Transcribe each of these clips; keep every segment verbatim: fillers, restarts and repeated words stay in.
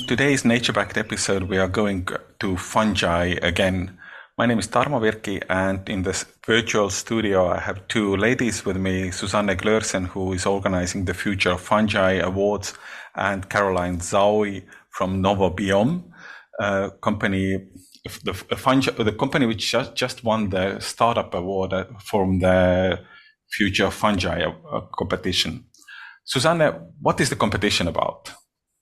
today's Nature Backed episode, we are going to fungi again. My name is Tarmo Virki, and in this virtual studio, I have two ladies with me, Susanne Glörsen, who is organizing the Future of Fungi Awards, and Caroline Zaui from Novobiome, a company, the, fungi, the company which just, just won the Startup Award from the Future of Fungi competition. Susanne, what is the competition about?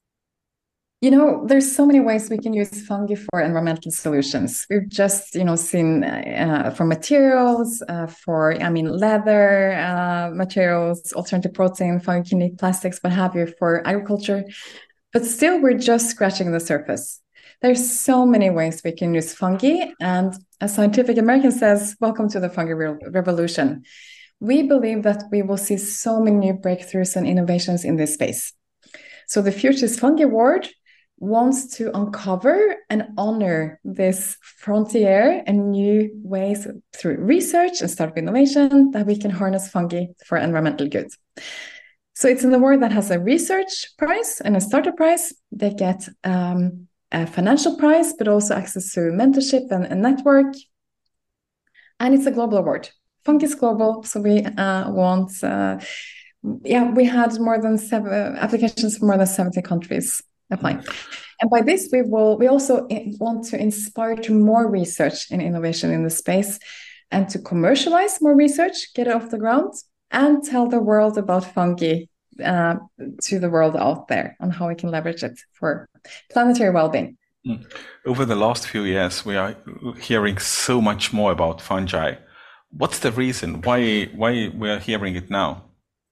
You know, there's so many ways we can use fungi for environmental solutions. We've just, you know, seen uh, for materials, uh, for, I mean, leather uh, materials, alternative protein, fungi can eat plastics, what have you, for agriculture. But still, we're just scratching the surface. There's so many ways we can use fungi. And as Scientific American says, welcome to the fungi re- revolution. We believe that we will see so many new breakthroughs and innovations in this space. So the Futures Fungi Award wants to uncover and honor this frontier and new ways through research and startup innovation that we can harness fungi for environmental good. So it's an award that has a research prize and a startup prize. They get um, a financial prize, but also access to mentorship and a network. And it's a global award. Fungi is global, so we uh, want, uh, yeah, we had more than seven applications from more than seventy countries applying. And by this, we will we also want to inspire to more research and innovation in the space and to commercialize more research, get it off the ground, and tell the world about fungi uh, to the world out there on how we can leverage it for planetary well-being. Over the last few years, we are hearing so much more about fungi. What's the reason? Why why we are hearing it now?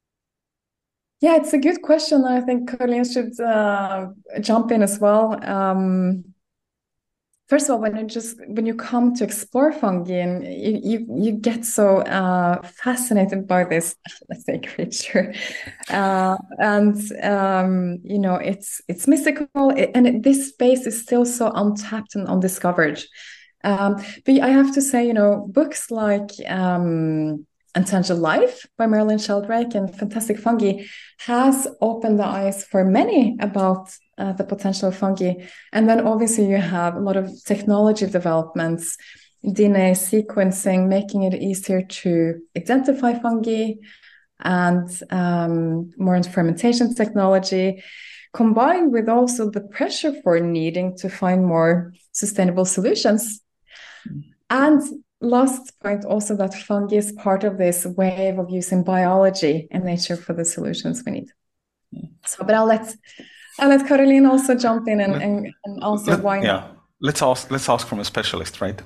Yeah, it's a good question. I think Caroline should uh, jump in as well. Um, first of all, when you just when you come to explore fungi, and you you, you get so uh, fascinated by this, let's say, creature, uh, and um, you know it's it's mystical, and it, this space is still so untapped and undiscovered. Um, but I have to say, you know, books like um, Untanged Life by Marilyn Sheldrake and Fantastic Fungi has opened the eyes for many about uh, the potential of fungi. And then obviously you have a lot of technology developments, D N A sequencing, making it easier to identify fungi, and um, more fermentation technology, combined with also the pressure for needing to find more sustainable solutions. And last point, also that fungi is part of this wave of using biology and nature for the solutions we need. So, but I'll let I'll let Caroline also jump in and, let, and, and answer let, why. Yeah, let's ask let's ask from a specialist, right?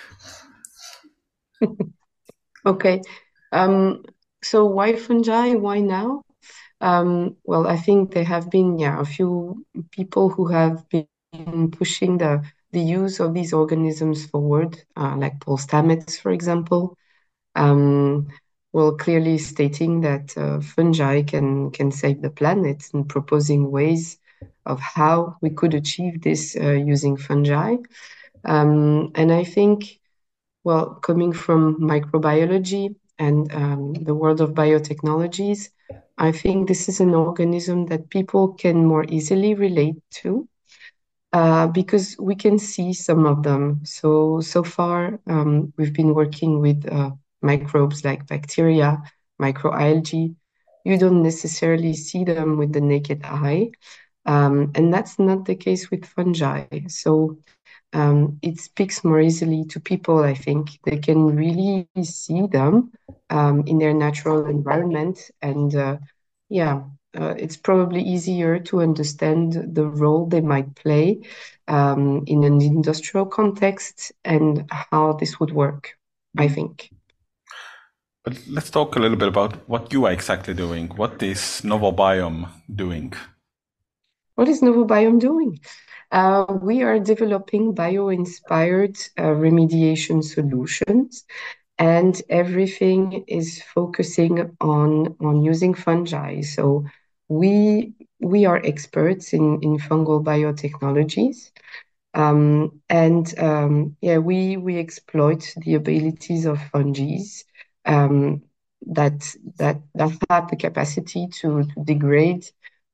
Okay, um, so why fungi? Why now? Um, well, I think there have been yeah a few people who have been pushing the the use of these organisms forward, uh, like Paul Stamets, for example, um, well, clearly stating that uh, fungi can can save the planet and proposing ways of how we could achieve this uh, using fungi. Um, and I think, well, coming from microbiology and um, the world of biotechnologies, I think this is an organism that people can more easily relate to. Uh, because we can see some of them. So, so far, um, we've been working with uh, microbes like bacteria, microalgae. You don't necessarily see them with the naked eye. Um, and that's not the case with fungi. So um, it speaks more easily to people, I think. They can really see them um, in their natural environment. And uh, yeah, uh, it's probably easier to understand the role they might play um, in an industrial context and how this would work, I think. But let's talk a little bit about what you are exactly doing. What is Novobiome doing? What is Novobiome doing? Uh, we are developing bio-inspired uh, remediation solutions, and everything is focusing on on using fungi. So we we are experts in in fungal biotechnologies, um, and um, yeah, we we exploit the abilities of fungi um, that that that have the capacity to, to degrade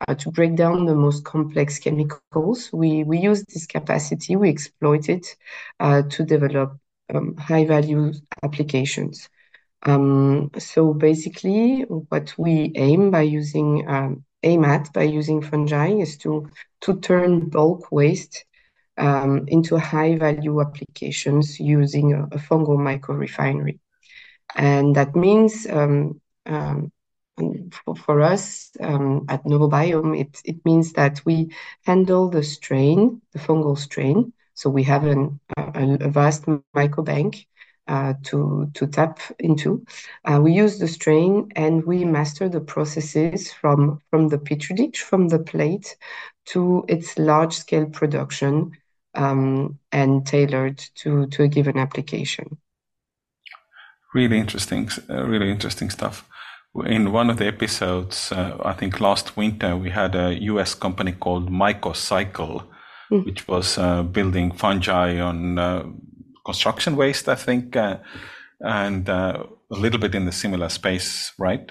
uh, to break down the most complex chemicals. We, we use this capacity, we exploit it uh, to develop um, high value applications. Um, so basically, what we aim by using um, aim at by using fungi is to to turn bulk waste um, into high value applications using a, a fungal microrefinery, and that means um, um, for, for us um, at Novobiome, it it means that we handle the strain, the fungal strain. So we have an, a, a vast microbank uh, to to tap into. Uh, we use the strain and we master the processes from from the petri dish, from the plate, to its large scale production um, and tailored to to a given application. Really interesting, uh, really interesting stuff. In one of the episodes, uh, I think last winter, we had a U S company called Mycocycle, mm. which was uh, building fungi on uh, construction waste, I think, uh, and uh, a little bit in the similar space, right?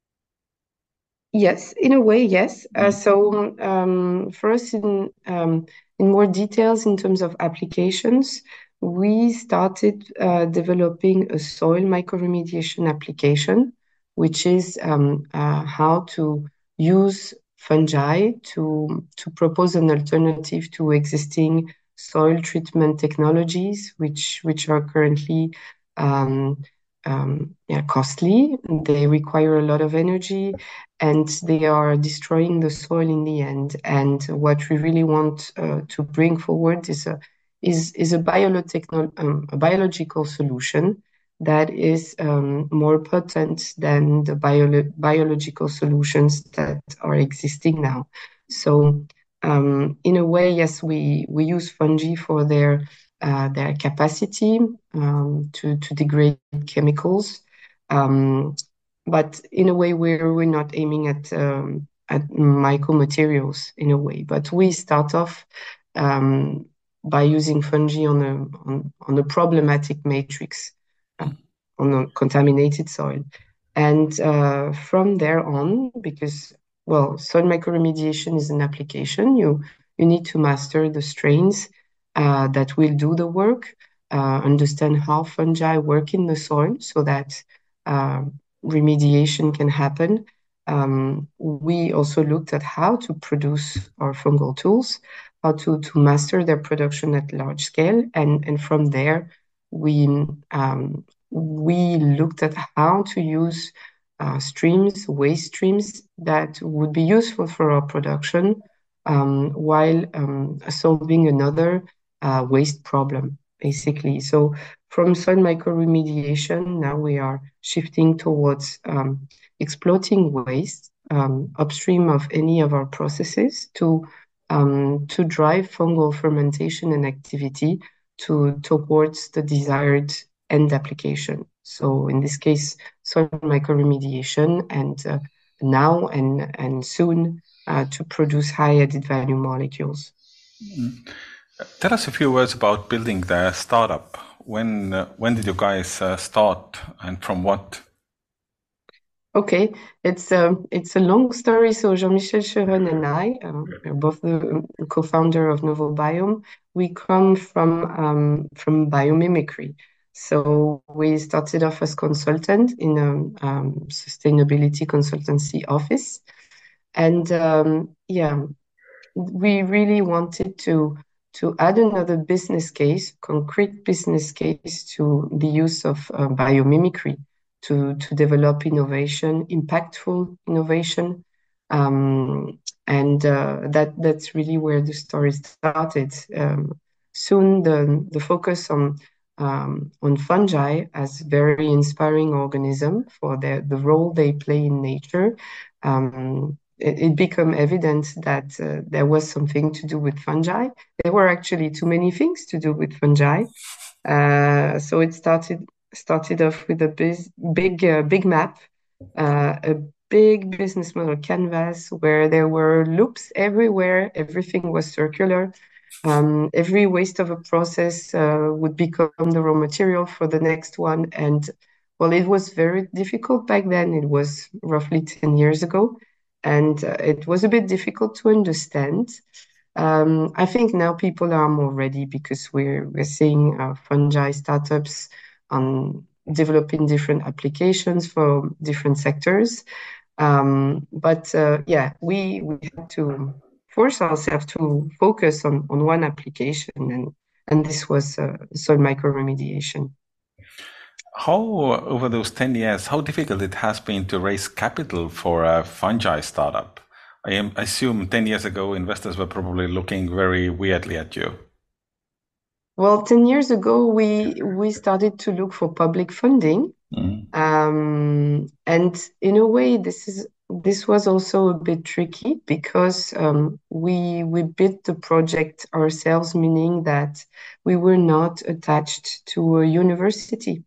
Yes, in a way, yes. Uh, so um, for us, in um, in more details in terms of applications, we started uh, developing a soil microremediation application, which is um, uh, how to use fungi to to propose an alternative to existing soil treatment technologies, which which are currently um, um, yeah, costly. They require a lot of energy, and they are destroying the soil in the end. And what we really want uh, to bring forward is a is is a biotechno um, a biological solution that is um, more potent than the bio biological solutions that are existing now. So um, in a way, yes, we we use fungi for their uh, their capacity um, to to degrade chemicals. Um, but in a way where we're not aiming at um, at micromaterials in a way, but we start off um, by using fungi on a on, on a problematic matrix, uh, on a contaminated soil, and uh, from there on, because well, soil microremediation is an application. You you need to master the strains uh, that will do the work, uh, understand how fungi work in the soil, so that uh, remediation can happen. Um, we also looked at how to produce our fungal tools, how to, to master their production at large scale. And, and from there, we, um, we looked at how to use uh, streams, waste streams that would be useful for our production um, while um, solving another uh, waste problem, basically. So from soil microremediation, now we are shifting towards um, exploiting waste um, upstream of any of our processes to um, to drive fungal fermentation and activity to towards the desired end application. So in this case, soil microremediation, and uh, now and and soon uh, to produce high added value molecules. Mm-hmm. Tell us a few words about building the startup. When uh, when did you guys uh, start, and from what? Okay, it's a it's a long story. So Jean-Michel Cheron and I, uh, we're both the co-founder of Novobiome. We come from um, from biomimicry. So we started off as consultant in a um, sustainability consultancy office, and um, yeah, we really wanted to to add another business case, concrete business case, to the use of uh, biomimicry to, to develop innovation, impactful innovation. Um, and uh, that that's really where the story started. Um, soon the, the focus on um, on fungi as very inspiring organism for their, the role they play in nature. Um, it, it became evident that uh, there was something to do with fungi. There were actually too many things to do with fungi. Uh, so it started started off with a biz, big uh, big map, uh, a big business model canvas where there were loops everywhere. Everything was circular. Um, every waste of a process uh, would become the raw material for the next one. And well, it was very difficult back then. It was roughly ten years ago. and uh, it was a bit difficult to understand. Um, I think now people are more ready because we're we're seeing uh, fungi startups on developing different applications for different sectors. Um, but uh, yeah, we we had to force ourselves to focus on on one application, and and this was uh, soil microremediation. How, over those ten years, how difficult it has been to raise capital for a fungi startup? I am, assume ten years ago, investors were probably looking very weirdly at you. Well, ten years ago, we we started to look for public funding. Mm. Um, and in a way, this is this was also a bit tricky because um, we we built the project ourselves, meaning that we were not attached to a university.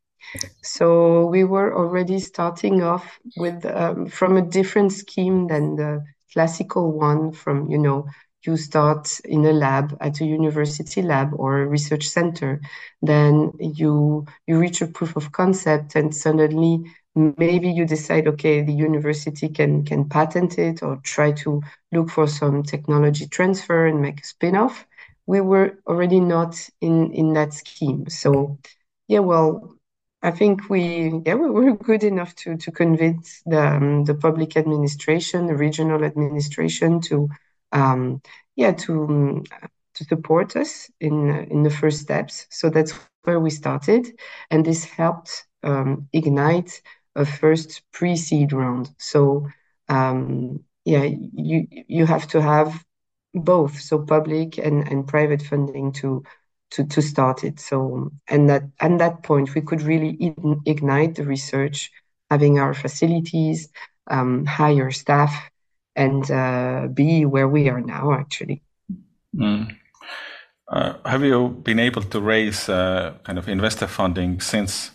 So we were already starting off with um, from a different scheme than the classical one from, you know, you start in a lab at a university lab or a research center, then you you reach a proof of concept and suddenly maybe you decide, okay, the university can can patent it or try to look for some technology transfer and make a spin-off. We were already not in in that scheme. So yeah, well, I think we, yeah, we were good enough to to convince the um, the public administration, the regional administration, to, um, yeah, to um, to support us in in the first steps. So that's where we started, and this helped um, ignite a first pre-seed round. So um, yeah, you you have to have both, so public and and private funding to to to start it. So and that at that point we could really ignite the research, having our facilities, um, hire staff, and uh, be where we are now actually. Mm. Uh, have you been able to raise uh, kind of investor funding since?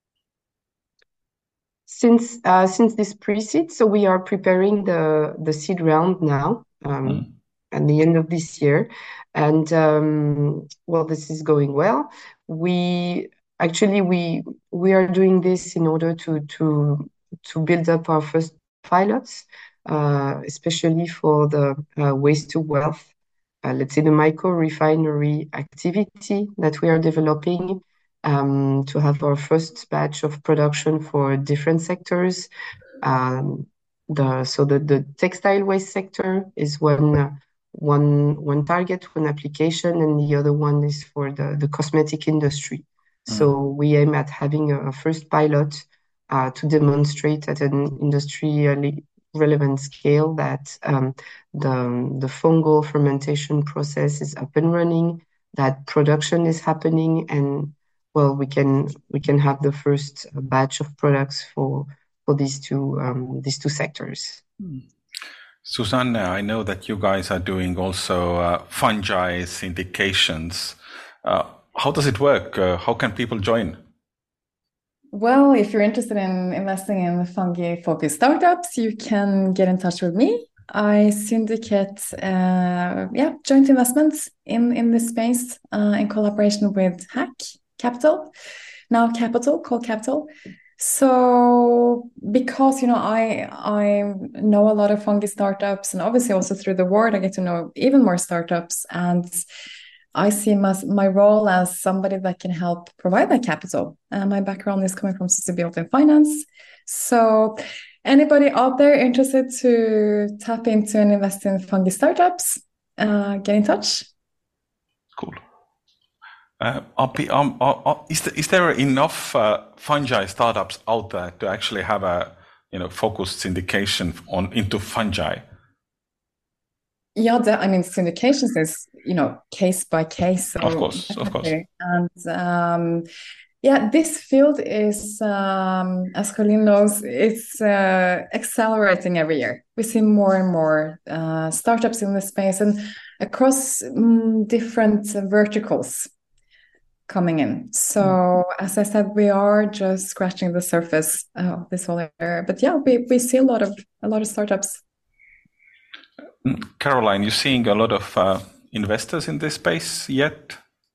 Since uh, since this pre-seed, so we are preparing the the seed round now. Um, mm. At the end of this year, and um, well, this is going well. We actually we we are doing this in order to to to build up our first pilots, uh, especially for the uh, waste to wealth, uh, let's say the micro refinery activity that we are developing. Um, to have our first batch of production for different sectors. Um, the so the, the textile waste sector is one uh, one one target, one application, and the other one is for the, the cosmetic industry. Mm. So we aim at having a, a first pilot uh, to demonstrate at an industrially relevant scale that um, the, the fungal fermentation process is up and running, that production is happening, and well, we can we can have the first batch of products for for these two um, these two sectors. Susanne, I know that you guys are doing also uh, fungi syndications. Uh, how does it work? Uh, how can people join? Well, if you're interested in investing in fungi-focused startups, you can get in touch with me. I syndicate, uh, yeah, joint investments in in this space uh, in collaboration with Hack Capital, now Capital, called Capital. So because, you know, I I know a lot of fungi startups, and obviously also through the word, I get to know even more startups, and I see my, my role as somebody that can help provide that capital. Uh, my background is coming from sustainability and finance. So anybody out there interested to tap into and invest in fungi startups, uh, get in touch. Cool. Uh, um, uh, is, there, is there enough uh, fungi startups out there to actually have a, you know, focused syndication on into fungi? Yeah, the, I mean, syndications is, you know, case by case. So of course, of course. And um, yeah, this field is, um, as Colleen knows, it's uh, accelerating every year. We see more and more uh, startups in this space and across um, different verticals coming in. So mm. as I said, we are just scratching the surface of this whole area. But yeah, we, we see a lot of a lot of startups. Caroline, you're seeing a lot of uh, investors in this space yet?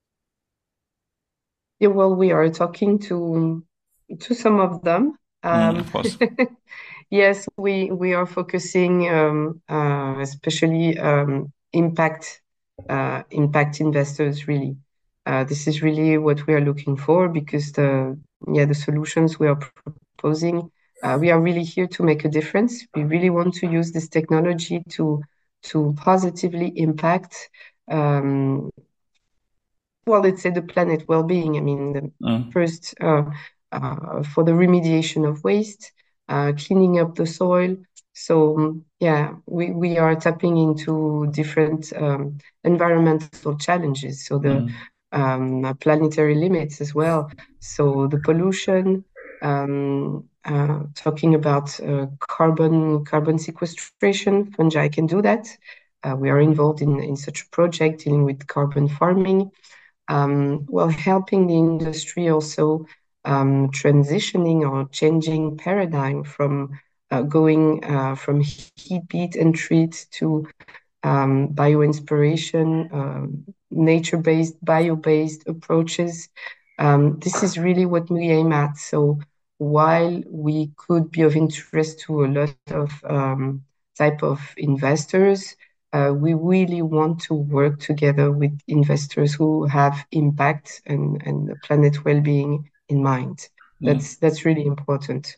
Yeah, well, we are talking to to some of them. Um, mm, of course. Yes, we we are focusing um, uh, especially um, impact uh, impact investors really. Uh, this is really what we are looking for because the yeah the solutions we are proposing, uh, we are really here to make a difference. We really want to use this technology to to positively impact um, well, let's say the planet well-being. I mean, the Mm. first uh, uh, for the remediation of waste, uh, cleaning up the soil. So um, yeah, we, we are tapping into different um, environmental challenges. So the Mm. um, planetary limits as well. So the pollution, um, uh, talking about uh, carbon carbon sequestration, fungi can do that. Uh, we are involved in, in such a project dealing with carbon farming. Um, well, helping the industry also um, transitioning or changing paradigm from uh, going uh, from heat, beat, and treat to um, bio-inspiration, um, nature-based, bio-based approaches. Um, this is really what we aim at. So while we could be of interest to a lot of um, type of investors, uh, we really want to work together with investors who have impact and, and the planet well-being in mind. That's that's really important.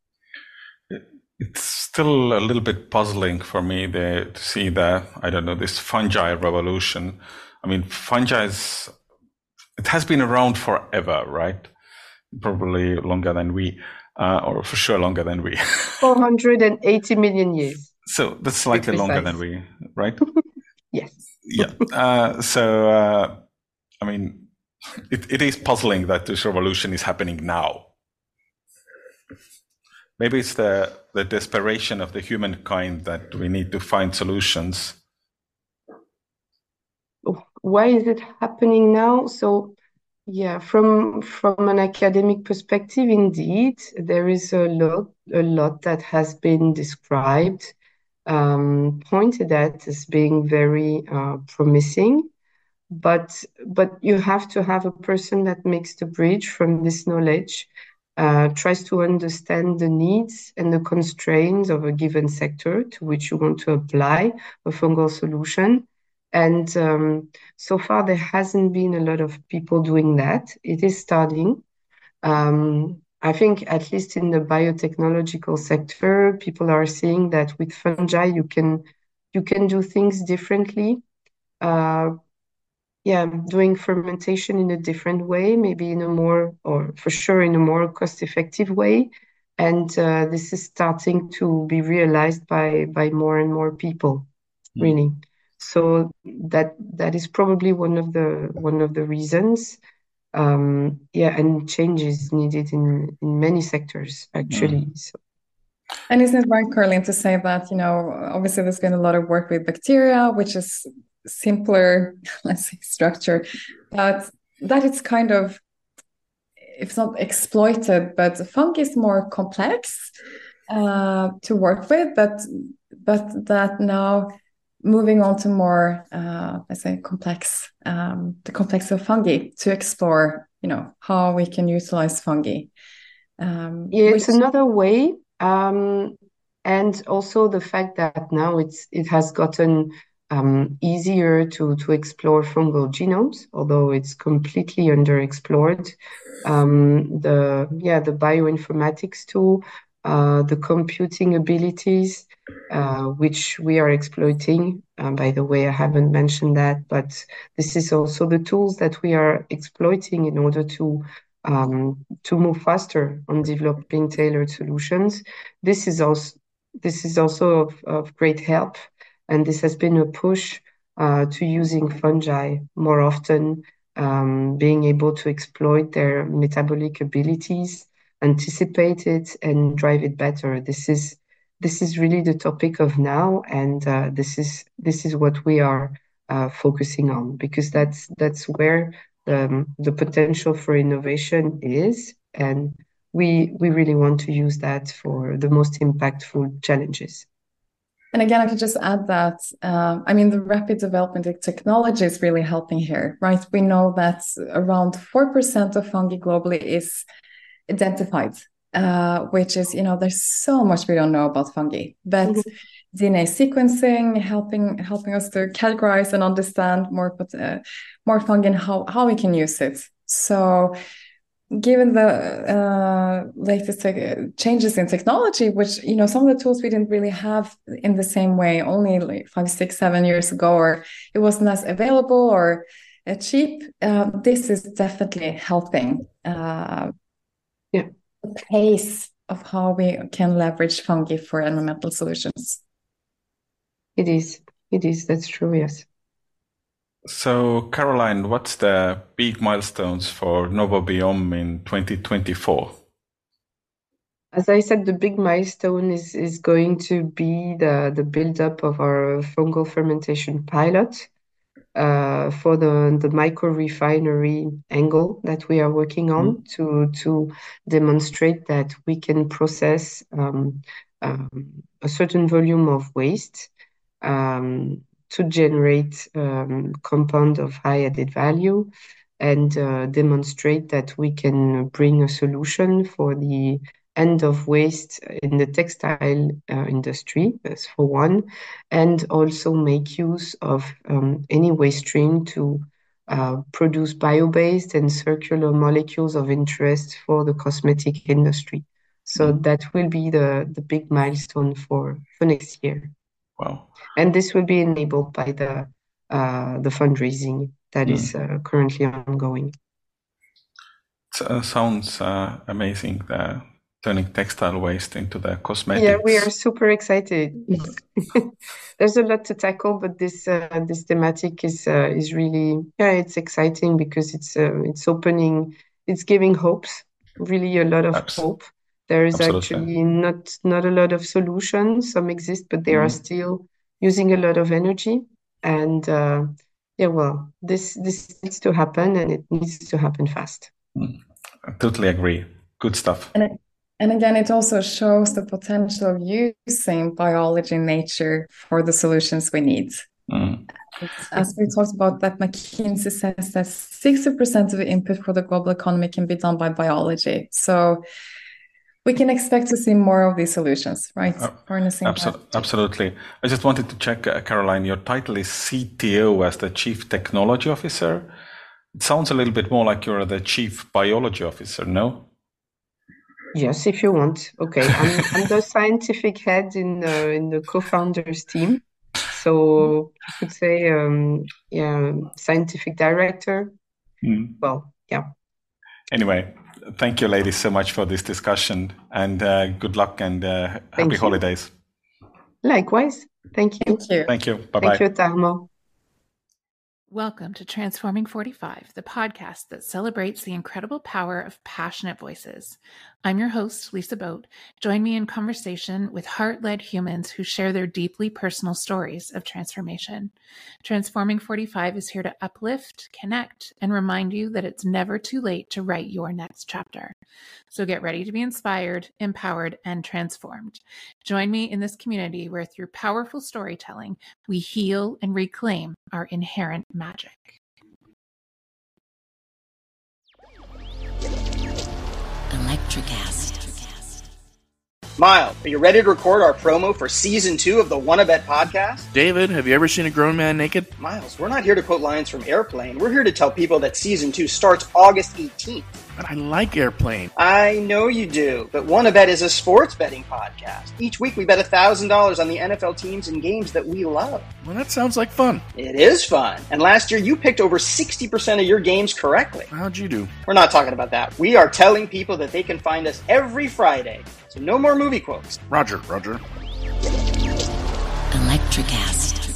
It's still a little bit puzzling for me there to see the, I don't know, this fungi revolution. I mean, fungi is, it has been around forever, right? Probably longer than we, uh, or for sure longer than we. four hundred eighty million years. So that's slightly longer than we, right? Yes. Yeah. Uh, so, uh, I mean, it, it is puzzling that this revolution is happening now. Maybe it's the, the desperation of the humankind that we need to find solutions. Why is it happening now? So, yeah, from from an academic perspective, indeed, there is a lot a lot that has been described, um, pointed at as being very uh, promising. But but you have to have a person that makes the bridge from this knowledge, uh, tries to understand the needs and the constraints of a given sector to which you want to apply a fungal solution. And um, so far, there hasn't been a lot of people doing that. It is starting. Um, I think at least in the biotechnological sector, people are seeing that with fungi you can you can do things differently. Uh, yeah, doing fermentation in a different way, maybe in a more, or for sure in a more cost-effective way. And uh, this is starting to be realized by by more and more people, really. So that that is probably one of the one of the reasons. Um, yeah, and change is needed in in many sectors actually. Mm. So. And isn't it right, Caroline, to say that, you know, obviously there's been a lot of work with bacteria, which is simpler, let's say, structure, but that it's kind of, if not exploited, but fungi is more complex uh, to work with, but but that now moving on to more, uh, let's say, complex, um, the complex of fungi to explore, you know, how we can utilize fungi. Um, Yeah, which... it's another way. Um, and also the fact that now it's it has gotten um, easier to to explore fungal genomes, although it's completely underexplored. Um, the yeah the bioinformatics tool, uh, the computing abilities, uh, which we are exploiting. Um, by the way, I haven't mentioned that, but this is also the tools that we are exploiting in order to um, to move faster on developing tailored solutions. This is also this is also of, of great help, and this has been a push uh, to using fungi more often, um, being able to exploit their metabolic abilities, anticipate it, and drive it better. This is this is really the topic of now, and uh, this is this is what we are uh, focusing on because that's that's where um, the potential for innovation is, and we we really want to use that for the most impactful challenges. And again, I could just add that, uh, I mean, the rapid development of technology is really helping here, right? We know that around four percent of fungi globally is identified uh, which is, you know, there's so much we don't know about fungi, but mm-hmm. D N A sequencing helping helping us to categorize and understand more uh, more fungi and how, how we can use it. So given the uh, latest te- changes in technology, which, you know, some of the tools we didn't really have in the same way only like five, six, seven years ago, or it wasn't as available or uh, cheap, uh, this is definitely helping uh, yeah. the pace of how we can leverage fungi for environmental solutions. It is. It is. That's true, yes. So, Caroline, what's the big milestones for Novobiome in twenty twenty-four? As I said, the big milestone is, is going to be the, the build-up of our fungal fermentation pilot uh, for the, the micro-refinery angle that we are working on mm-hmm. to, to demonstrate that we can process um, um, a certain volume of waste um, to generate um, compound of high added value and uh, demonstrate that we can bring a solution for the end of waste in the textile uh, industry, as for one, and also make use of um, any waste stream to uh, produce bio-based and circular molecules of interest for the cosmetic industry. So mm-hmm. that will be the, the big milestone for, for next year. Wow. And this will be enabled by the uh, the fundraising that mm. is uh, currently ongoing. It uh, sounds uh, amazing, the turning textile waste into the cosmetics. Yeah, we are super excited. There's a lot to tackle, but this uh, this thematic is uh, is really, yeah, it's exciting because it's uh, it's opening, it's giving hopes, really a lot of Abs- hope. There is Absolutely. actually not not a lot of solutions. Some exist, but they mm. are still using a lot of energy. And uh, yeah, well, this this needs to happen, and it needs to happen fast. Mm. I totally agree. Good stuff. And, it, and again, it also shows the potential of using biology and nature for the solutions we need. Mm. As we talked about, that McKinsey says that sixty percent of the input for the global economy can be done by biology. So we can expect to see more of these solutions, right? Uh, Absol- absolutely. I just wanted to check, uh, Caroline, your title is C T O as the Chief Technology Officer. It sounds a little bit more like you're the Chief Biology Officer, no? Yes, if you want. Okay, I'm, I'm the scientific head in, uh, in the co-founders team. So you could say, um, yeah, scientific director. Mm. Well, yeah. Anyway. Thank you, ladies, so much for this discussion, and uh, good luck and uh, happy you. holidays. Likewise. Thank you. Thank you. Thank you. Bye-bye. Thank you, Tarmo. Welcome to Transforming forty-five, the podcast that celebrates the incredible power of passionate voices. I'm your host, Lisa Boat. Join me in conversation with heart-led humans who share their deeply personal stories of transformation. Transforming forty-five is here to uplift, connect, and remind you that it's never too late to write your next chapter. So get ready to be inspired, empowered, and transformed. Join me in this community where through powerful storytelling, we heal and reclaim our inherent magic. Electricast. Miles, are you ready to record our promo for season two of the Wanna Bet podcast? David, have you ever seen a grown man naked? Miles, we're not here to quote lines from Airplane. We're here to tell people that season two starts August eighteenth. But I like Airplane. I know you do, but Wanna Bet is a sports betting podcast. Each week we bet one thousand dollars on the N F L teams and games that we love. Well, that sounds like fun. It is fun. And last year you picked over sixty percent of your games correctly. How'd you do? We're not talking about that. We are telling people that they can find us every Friday. So no more movie quotes. Roger, Roger. Electricast.